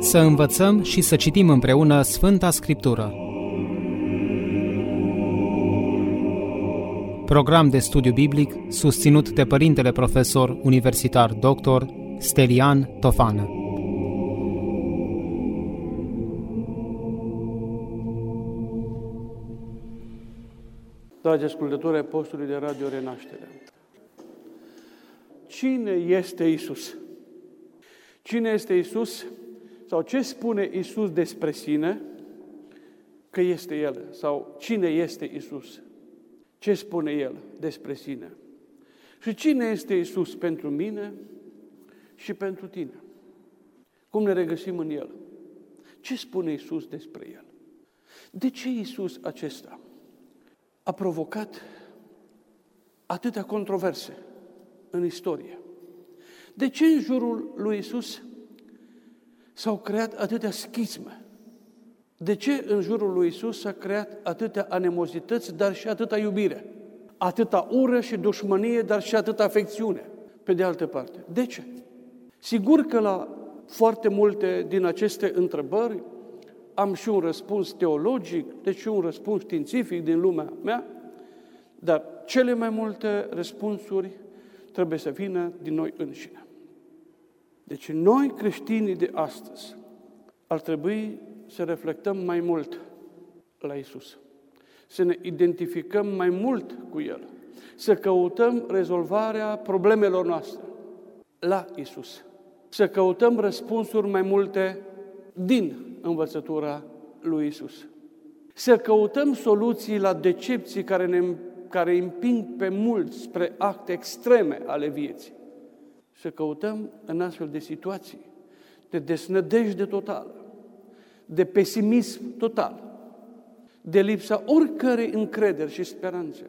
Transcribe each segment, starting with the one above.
Să învățăm și să citim împreună Sfânta Scriptură. Program de studiu biblic susținut de Părintele Profesor Universitar Dr. Stelian Tofană. Dragi ascultători ai postului de Radio Renaștere, cine este Iisus? Cine este Iisus? Sau ce spune Iisus despre sine că este El? Sau cine este Iisus? Ce spune El despre sine? Și cine este Iisus pentru mine și pentru tine? Cum ne regăsim în El? Ce spune Iisus despre El? De ce Iisus acesta a provocat atâtea controverse în istorie? De ce în jurul lui Iisus s-au creat atâtea schisme? De ce în jurul lui Iisus s-a creat atâtea animozități, dar și atâta iubire? Atâta ură și dușmănie, dar și atâta afecțiune, pe de altă parte. De ce? Sigur că la foarte multe din aceste întrebări am și un răspuns teologic, deci și un răspuns științific din lumea mea, dar cele mai multe răspunsuri trebuie să vină din noi înșine. Deci noi, creștinii de astăzi, ar trebui să reflectăm mai mult la Iisus, să ne identificăm mai mult cu El, să căutăm rezolvarea problemelor noastre la Iisus, să căutăm răspunsuri mai multe din învățătura lui Iisus, să căutăm soluții la decepții care împing pe mulți spre acte extreme ale vieții, să căutăm în astfel de situații de desnădejde totală, de pesimism total, de lipsa oricărei încrederi și speranțe,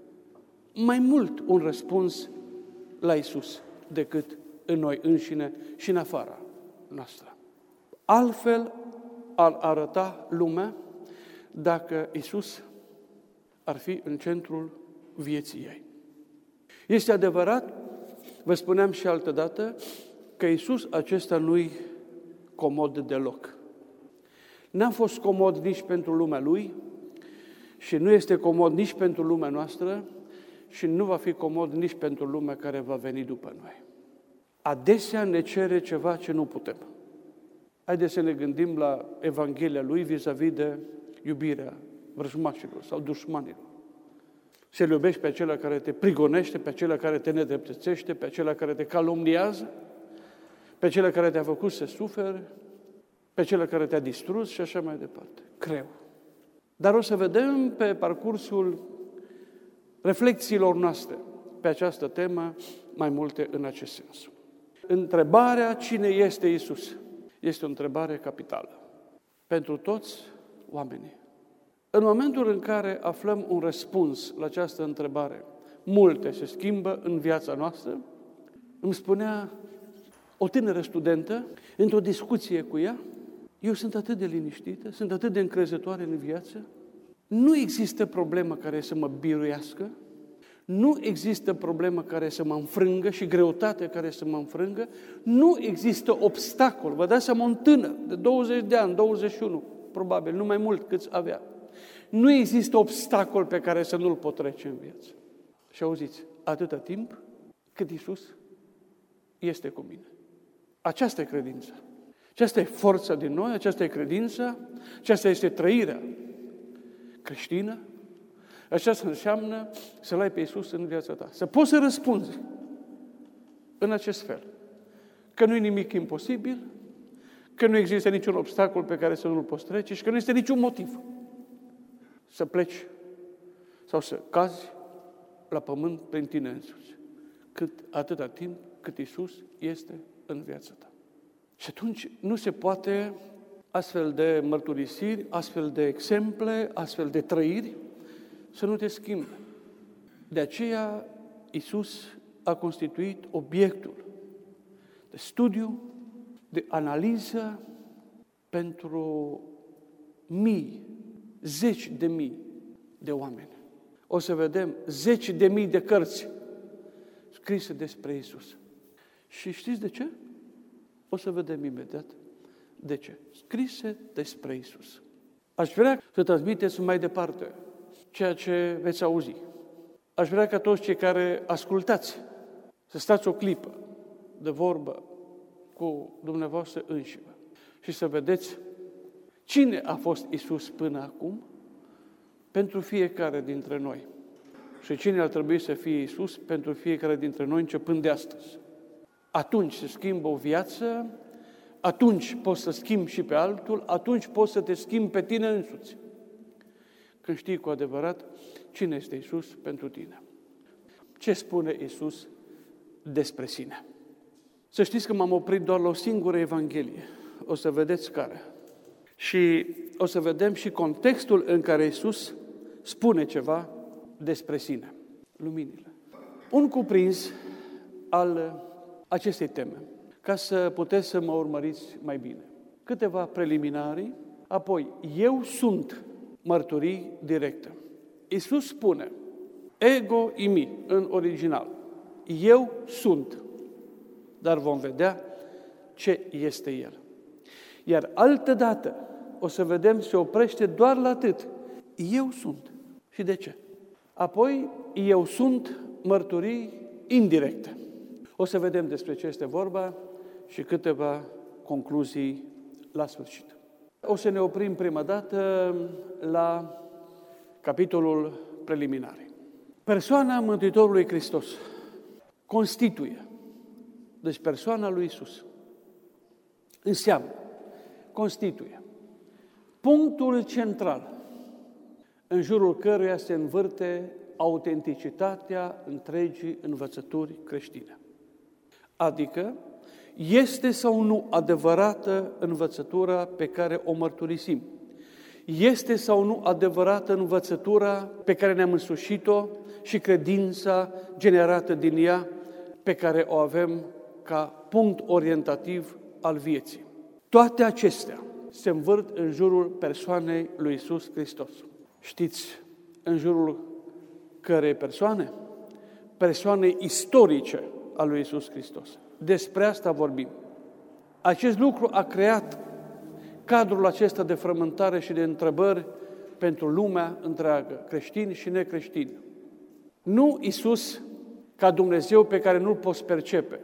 mai mult un răspuns la Iisus decât în noi înșine și în afara noastră. Altfel ar arăta lumea dacă Iisus ar fi în centrul vieții ei. Este adevărat, vă spuneam și altădată, că Iisus acesta nu-i comod deloc. N-a fost comod nici pentru lumea Lui și nu este comod nici pentru lumea noastră și nu va fi comod nici pentru lumea care va veni după noi. Adesea ne cere ceva ce nu putem. Haideți să ne gândim la Evanghelia Lui vis-a-vis de iubirea vrăjmașilor sau dușmanilor. Să-L iubești pe acela care te prigonește, pe acela care te nedreptățește, pe acela care te calomniază, pe acela care te-a făcut să suferi, pe acela care te-a distrus și așa mai departe. Greu. Dar o să vedem pe parcursul reflexiilor noastre pe această temă mai multe în acest sens. Întrebarea cine este Iisus este o întrebare capitală pentru toți oamenii. În momentul în care aflăm un răspuns la această întrebare, multe se schimbă în viața noastră. Îmi spunea o tânără studentă, într-o discuție cu ea, eu sunt atât de liniștită, sunt atât de încrezătoare în viață, nu există problemă care să mă biruiască, nu există problemă care să mă înfrângă și greutate care să mă înfrângă, nu există obstacol. Vă dați seama, un tânăr de 20 de ani, 21, probabil, nu mai mult cât avea. Nu există obstacol pe care să nu-l pot trece în viață. Și auziți, atâta timp cât Iisus este cu mine. Aceasta e credința. Aceasta e forța din noi, aceasta e credința, aceasta este trăirea creștină. Aceasta înseamnă să-L ai pe Iisus în viața ta. Să poți să răspunzi în acest fel. Că nu e nimic imposibil, că nu există niciun obstacol pe care să nu-l poți trece și că nu este niciun motiv să pleci sau să cazi la pământ prin tine însuți. Atâta timp cât Iisus este în viața ta. Și atunci nu se poate astfel de mărturisiri, astfel de exemple, astfel de trăiri să nu te schimbe. De aceea Iisus a constituit obiectul de studiu, de analiză pentru mii, zeci de mii de oameni. O să vedem zeci de mii de cărți scrise despre Iisus. Și știți de ce? O să vedem imediat. De ce? Scrise despre Isus. Aș vrea să transmiteți mai departe ceea ce veți auzi. Aș vrea ca toți cei care ascultați să stați o clipă de vorbă cu dumneavoastră înșivă și să vedeți cine a fost Isus până acum pentru fiecare dintre noi și cine ar trebui să fie Isus pentru fiecare dintre noi începând de astăzi. Atunci se schimbă o viață, atunci poți să schimbi și pe altul, atunci poți să te schimbi pe tine însuți. Când știi cu adevărat cine este Isus pentru tine. Ce spune Isus despre sine? Să știți că m-am oprit doar la o singură Evanghelie. O să vedeți care. Și o să vedem și contextul în care Isus spune ceva despre sine. Luminile. Un cuprins al acestei teme, ca să puteți să mă urmăriți mai bine. Câteva preliminarii, apoi eu sunt mărturii directe. Isus spune, ego imi, în original. Eu sunt, dar vom vedea ce este El. Iar altădată, o să vedem, se oprește doar la atât. Eu sunt. Și de ce? Apoi, eu sunt mărturii indirecte. O să vedem despre ce este vorba și câteva concluzii la sfârșit. O să ne oprim prima dată la capitolul preliminare. Persoana Mântuitorului Hristos constituie, deci persoana lui Isus, înseamnă, constituie, punctul central în jurul căruia se învârte autenticitatea întregii învățături creștine. Adică, este sau nu adevărată învățătura pe care o mărturisim? Este sau nu adevărată învățătura pe care ne-am însușit-o și credința generată din ea pe care o avem ca punct orientativ al vieții? Toate acestea se învârt în jurul persoanei lui Iisus Hristos. Știți în jurul cărei persoane? Persoanei istorice a lui Iisus Hristos. Despre asta vorbim. Acest lucru a creat cadrul acesta de frământare și de întrebări pentru lumea întreagă, creștini și necreștini. Nu Iisus ca Dumnezeu pe care nu-L poți percepe.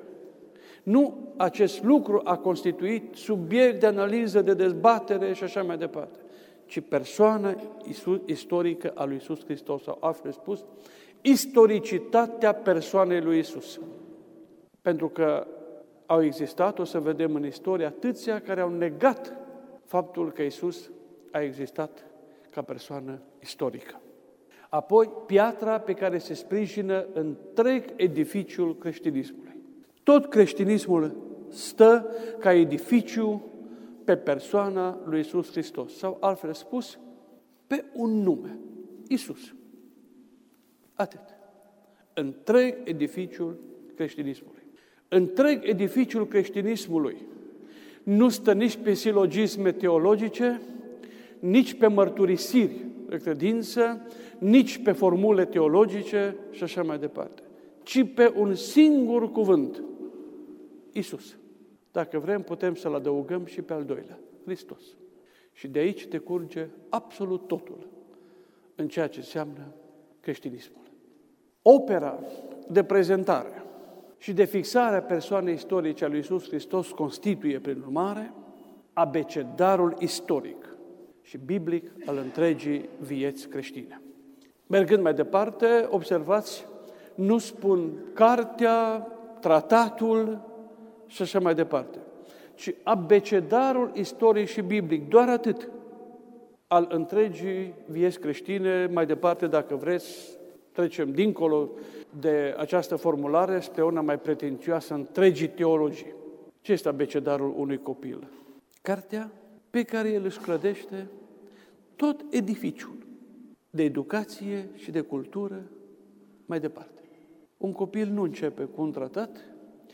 Nu acest lucru a constituit subiect de analiză, de dezbatere și așa mai departe, ci persoana istorică a lui Iisus Hristos, sau altfel spus, istoricitatea persoanei lui Iisus. Pentru că au existat, o să vedem în istorie, atâția care au negat faptul că Iisus a existat ca persoană istorică. Apoi, piatra pe care se sprijină întreg edificiul creștinismului. Tot creștinismul stă ca edificiu pe persoana lui Iisus Hristos, sau altfel spus, pe un nume, Iisus. Atât. Întreg edificiul creștinismului. Întreg edificiul creștinismului nu stă nici pe silogisme teologice, nici pe mărturisiri de credință, nici pe formule teologice și așa mai departe, ci pe un singur cuvânt, Iisus. Dacă vrem, putem să-L adăugăm și pe al doilea, Hristos. Și de aici decurge absolut totul în ceea ce înseamnă creștinismul. Opera de prezentare și de fixare a persoanei istorice a lui Iisus Hristos constituie, prin urmare, abecedarul istoric și biblic al întregii vieți creștine. Mergând mai departe, observați, nu spun cartea, tratatul și așa mai departe, ci abecedarul istoric și biblic, doar atât, al întregii vieți creștine. Mai departe, dacă vreți, trecem dincolo de această formulare spre una mai pretențioasă, întregii teologii. Ce este abecedarul unui copil? Cartea pe care el își clădește tot edificiul de educație și de cultură mai departe. Un copil nu începe cu un tratat,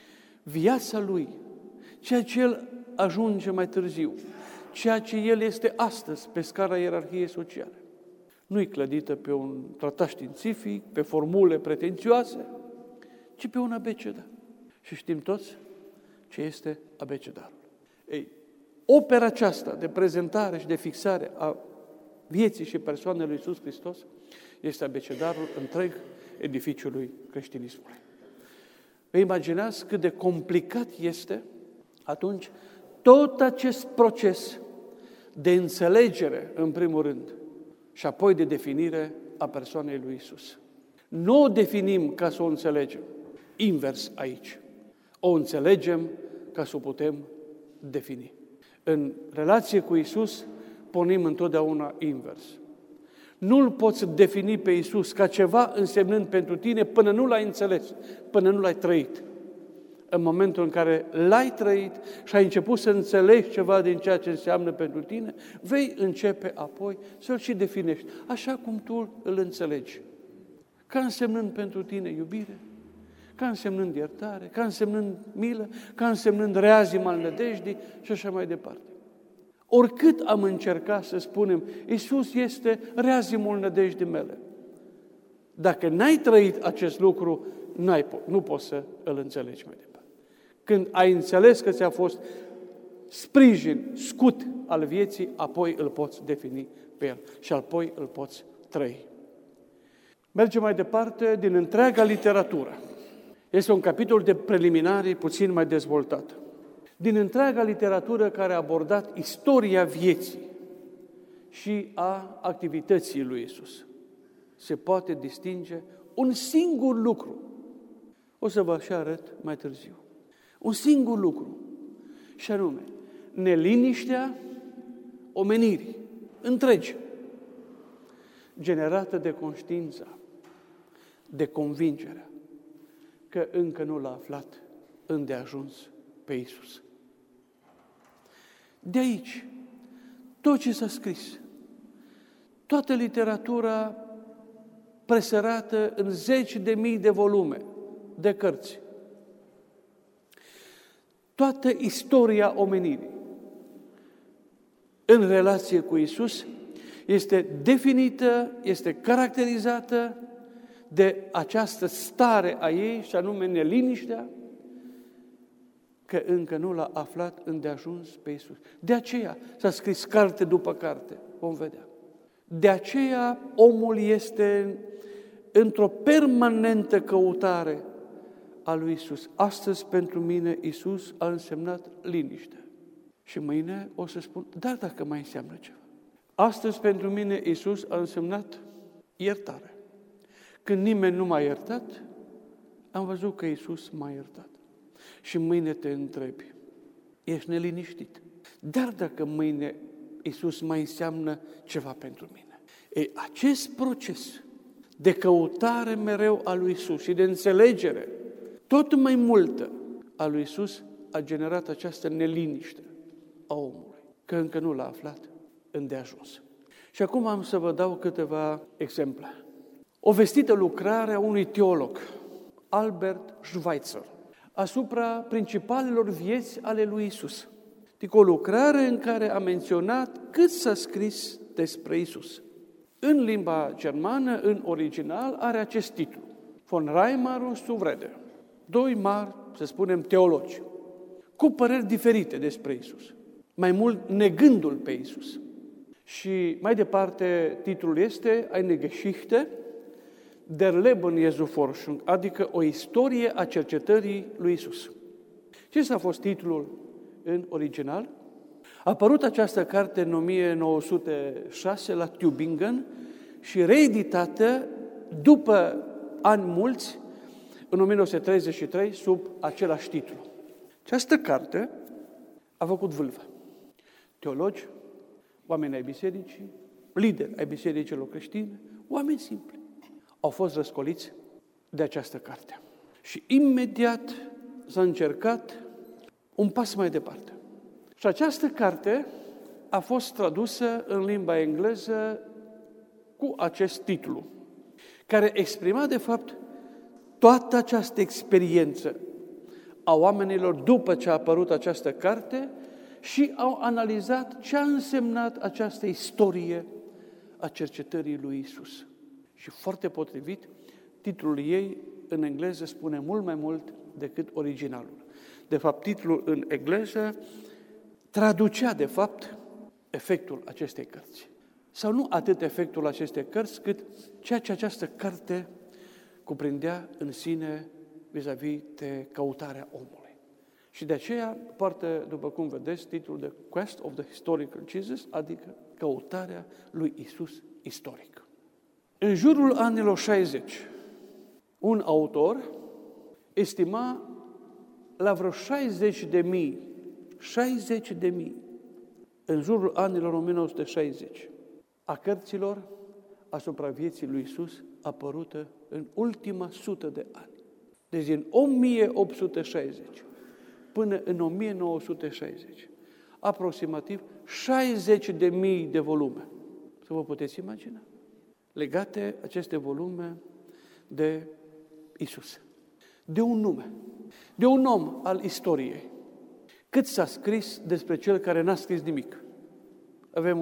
viața lui, ceea ce el ajunge mai târziu, ceea ce el este astăzi pe scara ierarhiei sociale, nu-i clădită pe un tratat științific, pe formule pretențioase, ci pe un abecedar. Și știm toți ce este abecedarul. Ei, Opera aceasta de prezentare și de fixare a vieții și persoanei lui Iisus Hristos este abecedarul întreg edificiului creștinismului. Vă imaginați cât de complicat este atunci tot acest proces de înțelegere, în primul rând, și apoi de definire a persoanei lui Iisus. Nu o definim ca să o înțelegem, invers aici. O înțelegem ca să o putem defini. În relație cu Iisus, pornim întotdeauna invers. Nu-L poți defini pe Iisus ca ceva însemnând pentru tine până nu L-ai înțeles, până nu L-ai trăit. În momentul în care L-ai trăit și ai început să înțelegi ceva din ceea ce înseamnă pentru tine, vei începe apoi să-L și definești, așa cum tu îl înțelegi. Ca însemnând pentru tine iubire, ca însemnând iertare, ca însemnând milă, ca însemnând reazim al nădejdii și așa mai departe. Oricât am încercat să spunem, Iisus este reazimul nădejdii mele. Dacă n-ai trăit acest lucru, nu poți să îl înțelegi mai departe. Când ai înțeles că ți-a fost sprijin, scut al vieții, apoi îl poți defini pe el și apoi îl poți trăi. Mergem mai departe din întreaga literatură. Este un capitol de preliminarii puțin mai dezvoltat. Din întreaga literatură care a abordat istoria vieții și a activității lui Iisus, se poate distinge un singur lucru. O să vă și arăt mai târziu. Un singur lucru, și anume, neliniștea omenirii întregi, generată de conștiința, de convingerea că încă nu l-a aflat îndeajuns pe Iisus. De aici, tot ce s-a scris, toată literatura presărată în 10.000 de volume, de cărți, toată istoria omenirii în relație cu Iisus este definită, este caracterizată de această stare a ei, și anume neliniștea, că încă nu l-a aflat îndeajuns pe Iisus. De aceea s-a scris carte după carte, vom vedea. De aceea omul este într-o permanentă căutare a lui Iisus. Astăzi pentru mine Iisus a însemnat liniște. Și mâine o să spun, dar dacă mai înseamnă ceva. Astăzi pentru mine Iisus a însemnat iertare. Când nimeni nu m-a iertat, am văzut că Iisus m-a iertat. Și mâine te întrebi, ești neliniștit. Dar dacă mâine Iisus mai înseamnă ceva pentru mine. Ei, acest proces de căutare mereu a lui Iisus și de înțelegere tot mai multă a lui Iisus a generat această neliniște a omului, că încă nu l-a aflat îndeajuns. Și acum am să vă dau câteva exemple. O vestită lucrare a unui teolog, Albert Schweitzer, asupra principalelor vieți ale lui Iisus. Adică o lucrare în care a menționat cât s-a scris despre Iisus. În limba germană, în original, are acest titlu, Von Reimarus zu Wrede. Doi mari, să spunem, teologi, cu păreri diferite despre Iisus, mai mult negându-L pe Iisus. Și mai departe, titlul este Eine Geschichte der Leben Jesu Forschung, adică o istorie a cercetării lui Iisus. Ce s-a fost titlul în original? A apărut această carte în 1906 la Tübingen și reeditată după ani mulți, în 1933, sub același titlu. Această carte a făcut vâlvă. Teologi, oameni ai bisericii, lideri ai bisericilor creștine, oameni simpli, au fost răscoliți de această carte. Și imediat s-a încercat un pas mai departe. Și această carte a fost tradusă în limba engleză cu acest titlu, care exprima, de fapt, toată această experiență a oamenilor după ce a apărut această carte și au analizat ce a însemnat această istorie a cercetării lui Iisus. Și foarte potrivit, titlul ei în engleză spune mult mai mult decât originalul. De fapt, titlul în engleză, traducea, de fapt, efectul acestei cărți. Sau nu atât efectul acestei cărți, cât ceea ce această carte cuprindea în sine vis-a-vis de căutarea omului. Și de aceea poartă, după cum vedeți, titlul de Quest of the Historical Jesus, adică căutarea lui Iisus istoric. În jurul anilor 60, un autor estima la vreo 60.000, în jurul anilor 1960, a cărților asupra vieții lui Iisus apărută în ultima 100 de ani. Deci din 1860 până în 1960, aproximativ 60.000 de volume. Să vă puteți imagina. Legate aceste volume de Iisus. De un nume, de un om al istoriei. Cât s-a scris despre cel care n-a scris nimic. Avem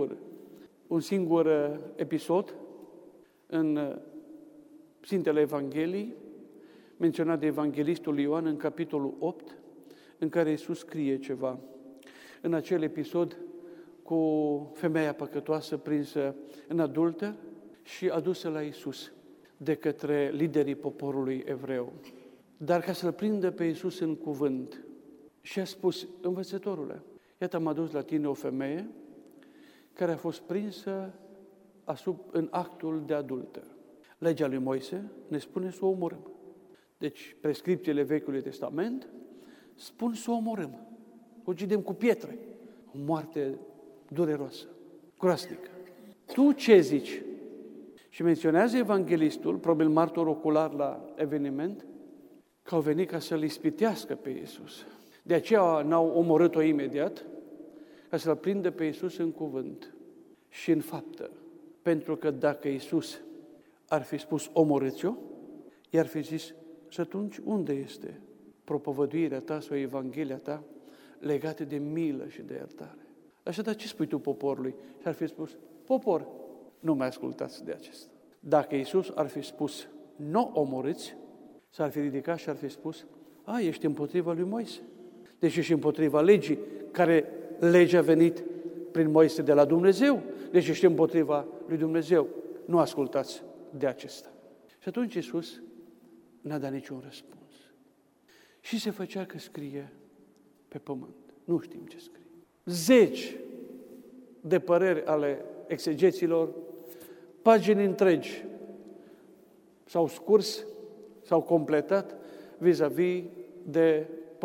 un singur episod în Sfintele Evangheliei, menționat de Evanghelistul Ioan în capitolul 8, în care Iisus scrie ceva. În acel episod cu femeia păcătoasă prinsă în adulter și adusă la Iisus de către liderii poporului evreu. Dar ca să-L prindă pe Iisus în cuvânt, și a spus: învățătorule, iată am adus la tine o femeie care a fost prinsă în actul de adulter. Legea lui Moise ne spune să o omorâm. Deci prescripțiile Vechiului Testament spun să o omorâm. O ucidem cu pietre. O moarte dureroasă, groasnică. Tu ce zici? Și menționează evanghelistul, probabil martor ocular la eveniment, că au venit ca să-L ispitească pe Iisus. De aceea n-au omorât-o imediat, ca să-L prindă pe Iisus în cuvânt și în faptă. Pentru că dacă Iisus ar fi spus omorâți-o, i-ar fi zis: și atunci unde este propovăduirea ta sau Evanghelia ta legate de milă și de iertare? Așadar, ce spui tu poporului? Și ar fi spus: popor, nu mai ascultați de acesta. Dacă Iisus ar fi spus: nu omorâți, s-ar fi ridicat și ar fi spus: ești împotriva lui Moise. Deci ești împotriva legii, care legea a venit prin Moise de la Dumnezeu. Deci ești împotriva lui Dumnezeu. Nu ascultați de acesta. Și atunci Iisus n-a dat niciun răspuns. Și se făcea că scrie pe pământ. Nu știm ce scrie. 10 de păreri ale exegeților, pagini întregi s-au scurs, s-au completat vis-a-vis de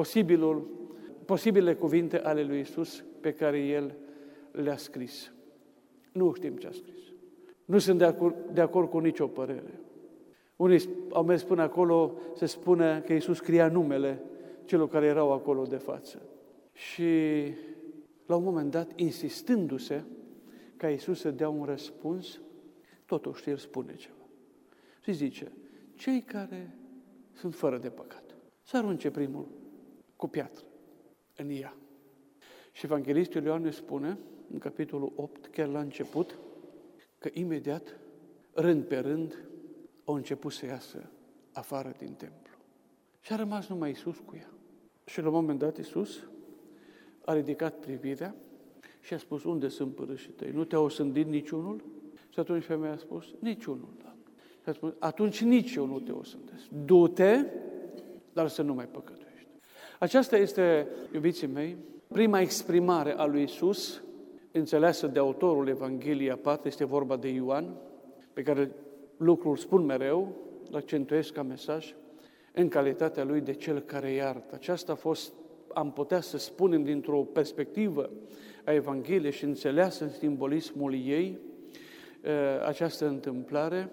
posibile cuvinte ale lui Iisus pe care El le-a scris. Nu știm ce a scris. Nu sunt de acord cu nicio părere. Unii au mers până acolo să spună că Iisus scria numele celor care erau acolo de față. Și la un moment dat, insistându-se ca Iisus să dea un răspuns, totuși El spune ceva. Și zice: cei care sunt fără de păcat, să arunce primul cu piatră în ea. Și Evanghelistul Ioan ne spune, în capitolul 8, chiar la început, că imediat, rând pe rând, au început să iasă afară din templu. Și a rămas numai Iisus cu ea. Și la un moment dat Iisus a ridicat privirea și a spus: unde sunt părâșii tăi? Nu te-au osândit niciunul? Și atunci femeia a spus: niciunul, Doamne. Și a spus: atunci nici eu nu te osândesc. Du-te, dar să nu mai păcătuiești. Aceasta este, iubiții mei, prima exprimare a lui Iisus, înțeleasă de autorul Evangheliei aparte, este vorba de Ioan, pe care lucrul spun mereu, îl accentuez ca mesaj, în calitatea lui de cel care iartă. Aceasta a fost, am putea să spunem, dintr-o perspectivă a Evangheliei și înțeleasă în simbolismul ei, această întâmplare,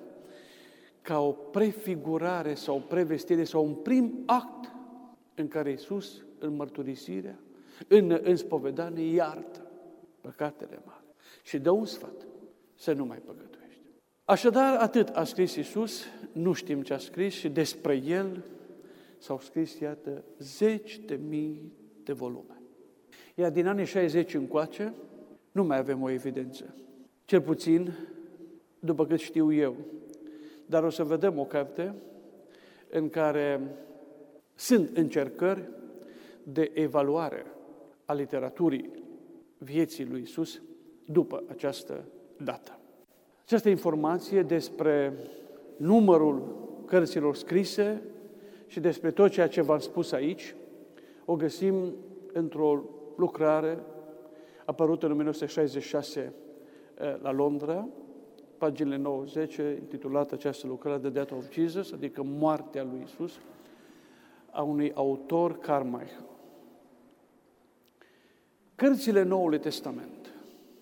ca o prefigurare sau prevestire sau un prim act în care Iisus, în mărturisirea, în spovedanie, iartă păcatele mari și dă un sfat: să nu mai păcătuiești. Așadar, atât a scris Iisus, nu știm ce a scris și despre El s-au scris, iată, 10.000 de volume. Iar din anii 60 încoace nu mai avem o evidență. Cel puțin, după cât știu eu. Dar o să vedem o carte în care sunt încercări de evaluare a literaturii vieții lui Iisus după această dată. Această informație despre numărul cărților scrise și despre tot ceea ce v-am spus aici, o găsim într-o lucrare apărută în 1966 la Londra, paginile 90, intitulată această lucrare The Death of Jesus, adică moartea lui Iisus, a unui autor, Carmichael. Cărțile Noului Testament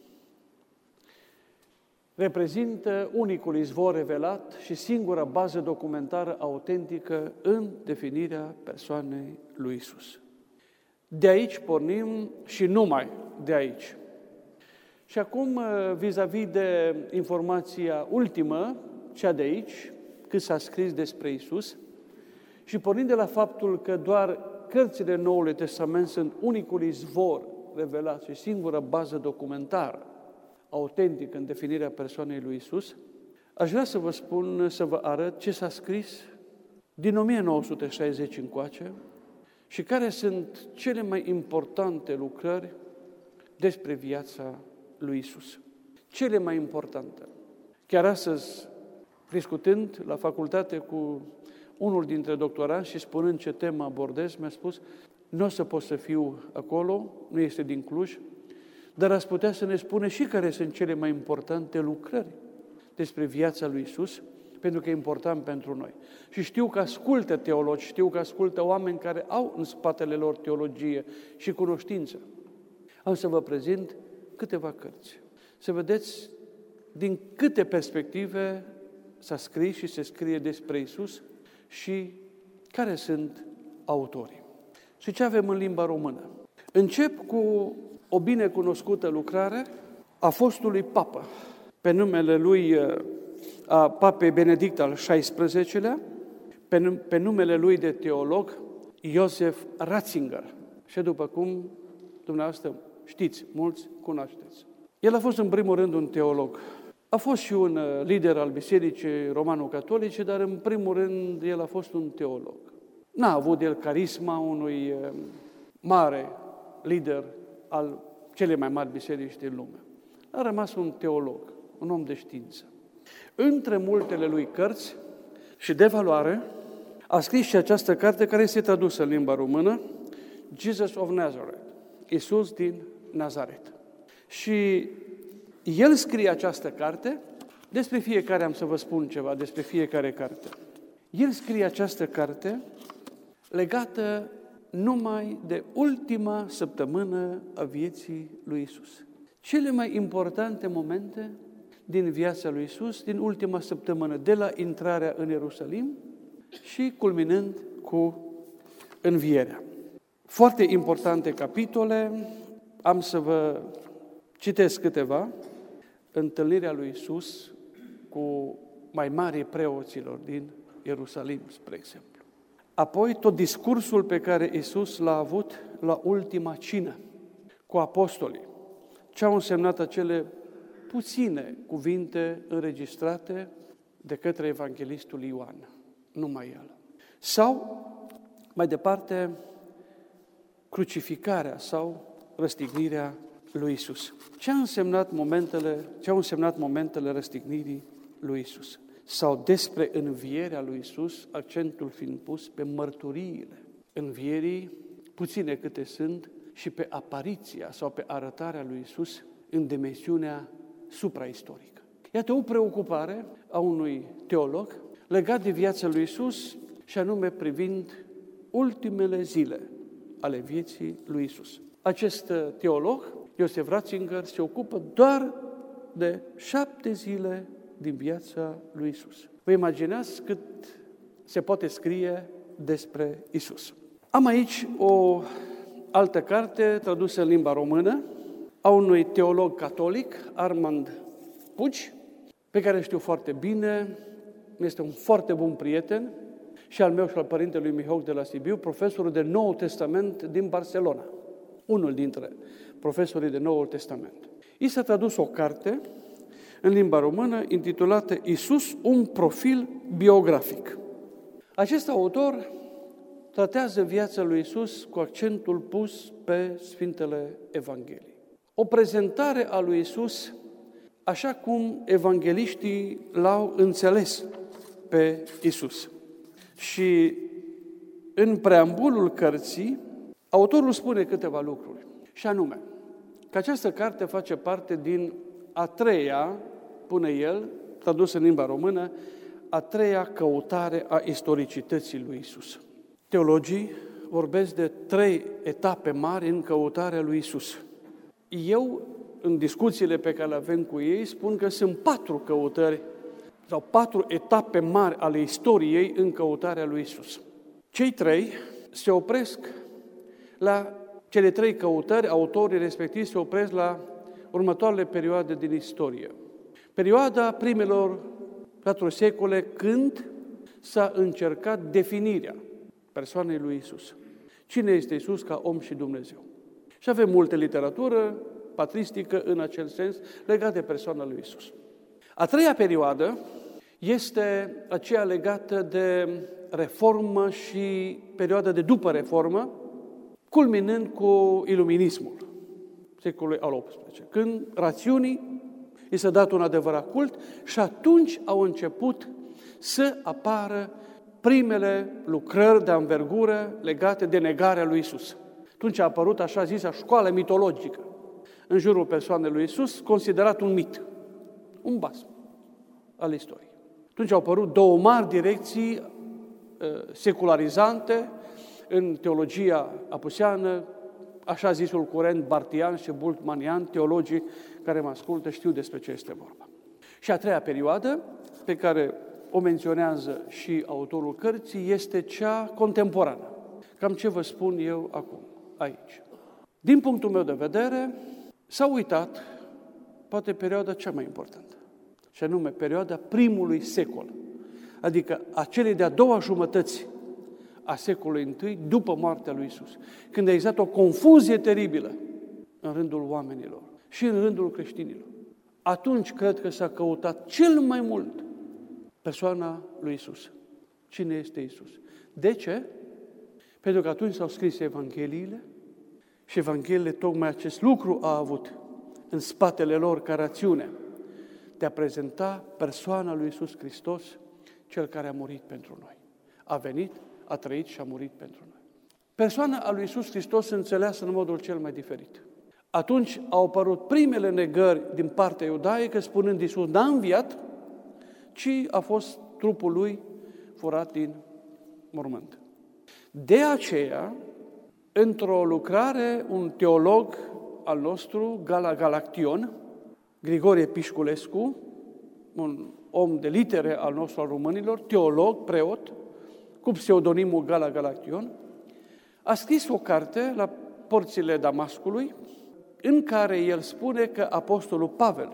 reprezintă unicul izvor revelat și singura bază documentară autentică în definirea persoanei lui Iisus. De aici pornim și numai de aici. Și acum, vis-a-vis de informația ultimă, cea de aici, cât s-a scris despre Iisus, și pornind de la faptul că doar cărțile Noului Testament sunt unicul izvor revelat și singura bază documentară autentică în definirea persoanei lui Iisus, aș vrea să vă spun, să vă arăt ce s-a scris din 1960 încoace și care sunt cele mai importante lucrări despre viața lui Iisus. Cele mai importante. Chiar astăzi, discutând la facultate cu unul dintre doctoranți și spunând ce temă abordez, mi-a spus: nu o să pot să fiu acolo, nu este din Cluj, dar ați putea să ne spune și care sunt cele mai importante lucrări despre viața lui Iisus, pentru că e important pentru noi. Și știu că ascultă teologi, știu că ascultă oameni care au în spatele lor teologie și cunoștință. Am să vă prezint câteva cărți. Să vedeți din câte perspective s-a scris și se scrie despre Iisus și care sunt autorii. Și ce avem în limba română? Încep cu o binecunoscută lucrare a fostului papă, pe numele lui, a papei Benedict al XVI-lea, pe numele lui de teolog, Joseph Ratzinger. Și după cum dumneavoastră știți, mulți cunoașteți. El a fost în primul rând un teolog. A fost și un lider al Bisericii Romano-Catolice, dar în primul rând el a fost un teolog. N-a avut el carisma unui mare lider al celei mai mari biserici din lume. A rămas un teolog, un om de știință. Între multele lui cărți și de valoare, a scris și această carte care este tradusă în limba română, Jesus of Nazareth, Iisus din Nazaret. Și el scrie această carte, despre fiecare am să vă spun ceva, despre fiecare carte. El scrie această carte legată numai de ultima săptămână a vieții lui Iisus. Cele mai importante momente din viața lui Iisus, din ultima săptămână, de la intrarea în Ierusalim și culminând cu învierea. Foarte importante capitole, am să vă citesc câteva. Întâlnirea lui Iisus cu mai mari preoților din Ierusalim, spre exemplu. Apoi tot discursul pe care Iisus l-a avut la ultima cină cu apostolii. Ce au însemnat acele puține cuvinte înregistrate de către evanghelistul Ioan, numai el. Sau, mai departe, crucificarea sau răstignirea lui Iisus. Ce au însemnat momentele răstignirii lui Iisus? Sau despre învierea lui Iisus, accentul fiind pus pe mărturiile învierii, puține câte sunt, și pe apariția sau pe arătarea lui Iisus în dimensiunea supraistorică. Iată o preocupare a unui teolog legat de viața lui Iisus și anume privind ultimele zile ale vieții lui Iisus. Acest teolog, Joseph Ratzinger, se ocupă doar de 7 zile din viața lui Iisus. Vă imaginați cât se poate scrie despre Iisus. Am aici o altă carte tradusă în limba română a unui teolog catolic, Armand Puig, pe care știu foarte bine, este un foarte bun prieten și al meu și al părintelui Mihoc de la Sibiu, profesorul de Noul Testament din Barcelona, unul dintre profesorii de Noul Testament. I s-a tradus o carte în limba română intitulată Iisus, un profil biografic. Acest autor tratează viața lui Iisus cu accentul pus pe Sfintele Evanghelii. O prezentare a lui Iisus așa cum evangheliștii l-au înțeles pe Iisus. Și în preambulul cărții, autorul spune câteva lucruri, și anume că această carte face parte din a treia, spune el, tradus în limba română, a treia căutare a istoricității lui Iisus. Teologii vorbesc de 3 etape mari în căutarea lui Iisus. Eu, în discuțiile pe care le avem cu ei, spun că sunt 4 căutări sau 4 etape mari ale istoriei în căutarea lui Iisus. Cei 3 se opresc la cele 3 căutări, autorii respectivi se opresc la următoarele perioade din istorie. Perioada primelor 4 secole, când s-a încercat definirea persoanei lui Iisus. Cine este Iisus ca om și Dumnezeu? Și avem multă literatură patristică în acel sens legată de persoana lui Iisus. A treia perioadă este aceea legată de reformă și perioada de după reformă, culminând cu iluminismul secolului al XVIII, când rațiunii i s-a dat un adevărat cult și atunci au început să apară primele lucrări de anvergură legate de negarea lui Iisus. Atunci a apărut așa zisa școală mitologică în jurul persoanei lui Iisus, considerat un mit, un basm al istoriei. Atunci au apărut 2 mari direcții secularizante în teologia apuseană, așa zisul curent bartian și bultmanian, teologii care mă ascultă știu despre ce este vorba. Și a treia perioadă, pe care o menționează și autorul cărții, este cea contemporană. Cam ce vă spun eu acum, aici. Din punctul meu de vedere, s-a uitat, poate, perioada cea mai importantă, și anume perioada primului secol, adică a celei de-a doua jumătăți a secolului I, după moartea lui Iisus, când a existat o confuzie teribilă în rândul oamenilor și în rândul creștinilor. Atunci cred că s-a căutat cel mai mult persoana lui Iisus. Cine este Iisus? De ce? Pentru că atunci s-au scris Evangheliile și Evangheliile tocmai acest lucru a avut în spatele lor ca rațiune de a prezenta persoana lui Iisus Hristos, Cel care a murit pentru noi. A venit, a trăit și a murit pentru noi. Persoana a lui Iisus Hristos înțeleasă în modul cel mai diferit. Atunci au apărut primele negări din partea iudaică, spunând Iisus n-a înviat, ci a fost trupul lui furat din mormânt. De aceea, într-o lucrare, un teolog al nostru, Gala Galaction, Grigorie Pișculescu, un om de litere al nostru al românilor, teolog, preot, cu pseudonimul Gala Galaction, a scris o carte la porțile Damascului, în care el spune că apostolul Pavel,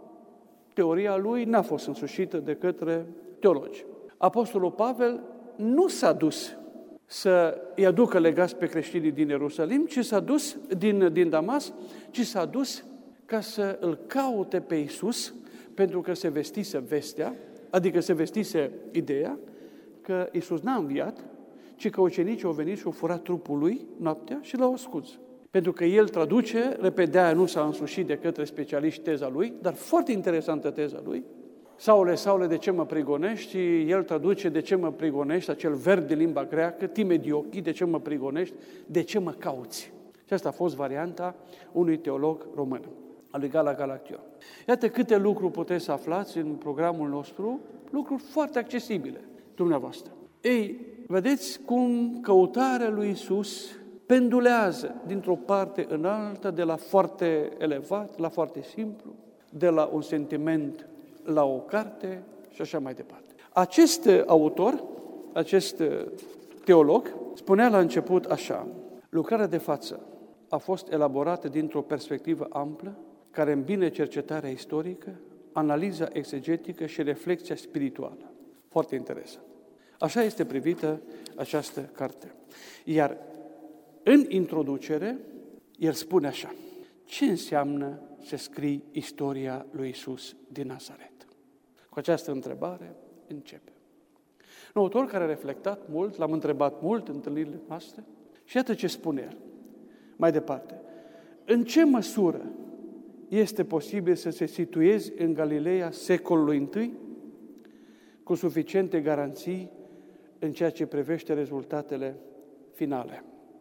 teoria lui n-a fost însușită de către teologi. Apostolul Pavel nu s-a dus să îi aducă legați pe creștinii din Ierusalim, ci s-a dus din Damas, ci s-a dus ca să îl caute pe Iisus, pentru că se vestise vestea, adică se vestise ideea că Iisus n-a înviat, ci că ucenicii au venit și au furat trupul lui noaptea și l-au ascuns. Pentru că el traduce, repede, de-aia nu s-a însușit de către specialiști teza lui, dar foarte interesantă teza lui. Saule, Saule, de ce mă prigonești? Și el traduce, de ce mă prigonești, acel verb de limba greacă, timediochi, de ce mă prigonești, de ce mă cauți? Și asta a fost varianta unui teolog român, al lui Gala Galaction. Iată câte lucruri puteți să aflați în programul nostru, lucruri foarte accesibile dumneavoastră. Ei, vedeți cum căutarea lui Iisus pendulează dintr-o parte în alta, de la foarte elevat la foarte simplu, de la un sentiment la o carte și așa mai departe. Acest autor, acest teolog, spunea la început așa: lucrarea de față a fost elaborată dintr-o perspectivă amplă, care îmbine cercetarea istorică, analiza exegetică și reflexia spirituală. Foarte interesant. Așa este privită această carte. Iar în introducere, el spune așa: ce înseamnă să scrii istoria lui Iisus din Nazaret? Cu această întrebare începe. Un autor care a reflectat mult, l-am întrebat mult în întâlnirile noastre și iată ce spune el. Mai departe, în ce măsură este posibil să se situezi în Galileea secolului I cu suficiente garanții în ceea ce privește rezultatele finale?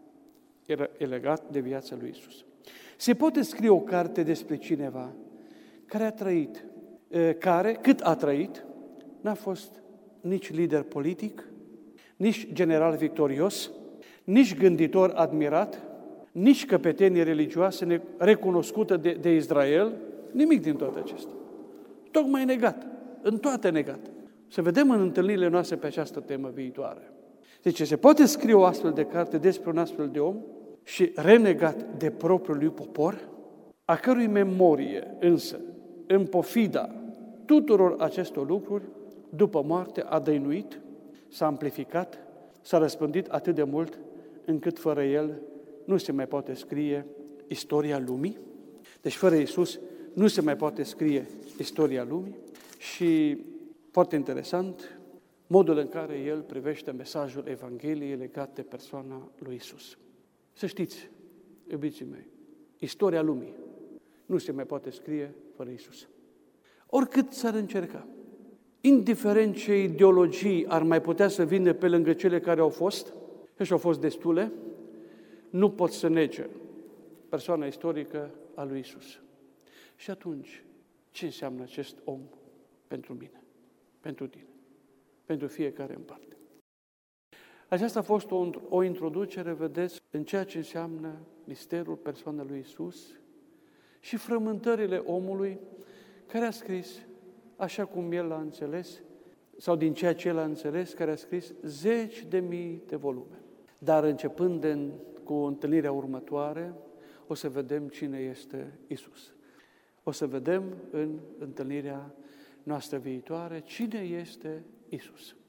E legat de viața lui Iisus. Se poate scrie o carte despre cineva care a trăit, cât a trăit, n-a fost nici lider politic, nici general victorios, nici gânditor admirat, nici căpetenie religioasă recunoscută de Israel, nimic din toate acestea. Tocmai negat, în toate negat. Să vedem în întâlnirile noastre pe această temă viitoare. Deci se poate scrie o astfel de carte despre un astfel de om și renegat de propriul lui popor, a cărui memorie însă, în pofida tuturor acestor lucruri, după moarte a dăinuit, s-a amplificat, s-a răspândit atât de mult încât fără el nu se mai poate scrie istoria lumii. Deci fără Iisus nu se mai poate scrie istoria lumii și, foarte interesant, modul în care el privește mesajul Evangheliei legat de persoana lui Iisus. Să știți, iubiții mei, istoria lumii nu se mai poate scrie fără Iisus. Oricât s-ar încerca, indiferent ce ideologii ar mai putea să vină pe lângă cele care au fost, și au fost destule, nu pot să nege persoana istorică a lui Iisus. Și atunci, ce înseamnă acest om pentru mine, pentru tine, pentru fiecare în parte? Aceasta a fost o introducere, vedeți, în ceea ce înseamnă misterul persoanei lui Iisus și frământările omului care a scris așa cum el l-a înțeles, sau din ceea ce el a înțeles, care a scris 10.000 de volume. Dar începând cu întâlnirea următoare, o să vedem cine este Iisus. O să vedem în întâlnirea noastră viitoare cine este Iisus.